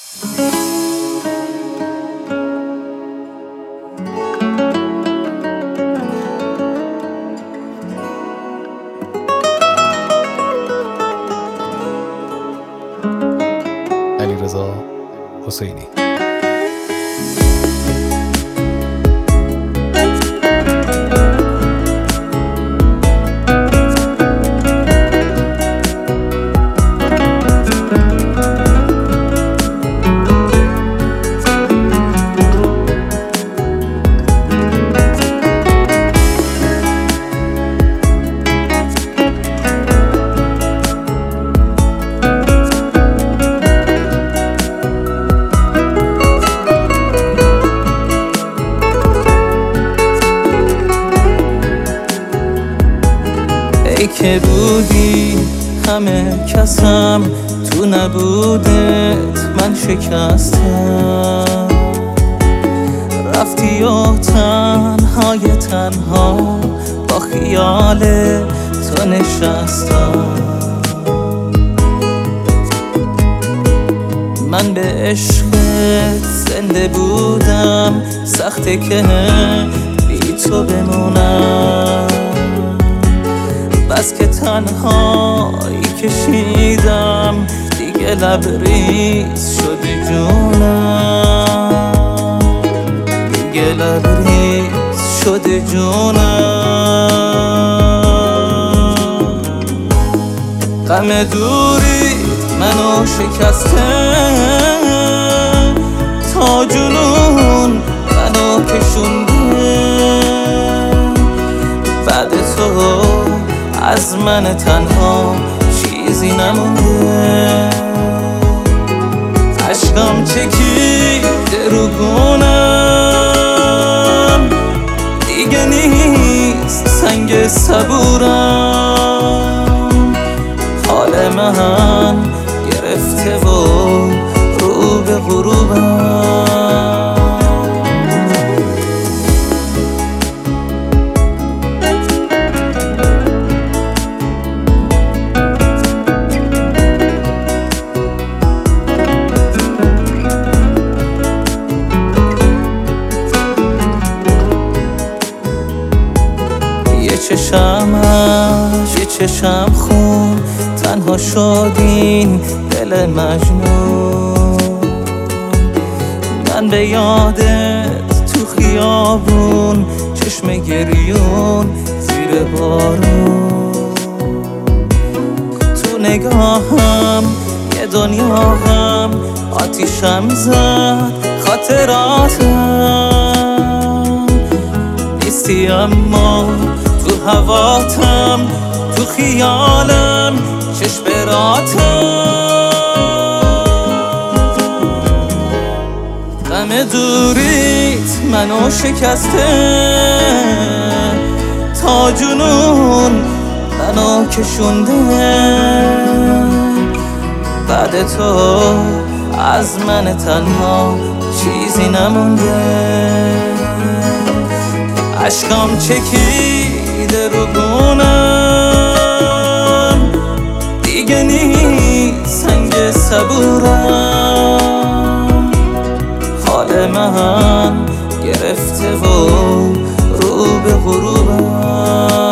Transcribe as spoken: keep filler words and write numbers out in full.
علیرضا حسینی. ای که بودی همه کسم، تو نبودت من شکستم. رفتی و تنهای تنها با خیال تو نشستم. من به عشقت زنده بودم، سخته که بی تو بمونم. بس که تنهایی کشیدم، دیگه لبریز شدی جونم. دیگه لبریز شدی جونم. غم دوری منو شکسته، تا جنون منو کشونده. بعد تو از من تنها چیزی نمونده. عشقم چکیده رو گونم، دیگه نیست سنگ صبورم. حال من گرفته و رو به غروبم. یه چشمش یه چشم خون، تنها شدین دل مجنون. من به یادت تو خیابون، چشم گریون زیر بارون. تو نگاهم یه دنیا غم، آتیشم زد خاطراتم. نیستی اما تو هواتم، تو خیالم چشم براتم. غم دوریت منو شکسته، تا جنون منو کشونده. بعد تو از من تنها چیزی نمونده. عشقم چکیده رو گونم، دیگه نیست سنگ صبورم. حال من گرفته و رو به غروبم.